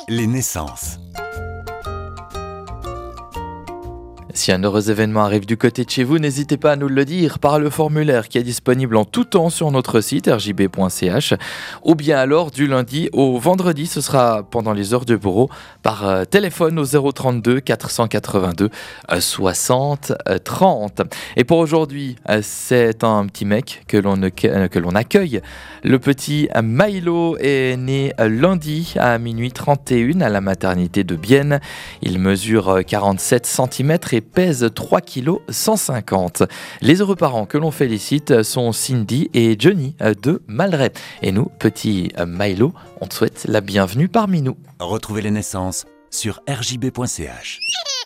Les naissances. Si un heureux événement arrive du côté de chez vous, n'hésitez pas à nous le dire par le formulaire qui est disponible en tout temps sur notre site rjb.ch ou bien alors du lundi au vendredi, ce sera pendant les heures de bureau par téléphone au 032 482 60 30. Et pour aujourd'hui, c'est un petit mec que l'on accueille. Le petit Milo est né lundi à minuit 31 à la maternité de Bienne. Il mesure 47 cm et pèse 3 kg 150. Les heureux parents que l'on félicite sont Cindy et Johnny de Malray. Et nous, petit Milo, on te souhaite la bienvenue parmi nous. Retrouvez les naissances sur rjb.ch.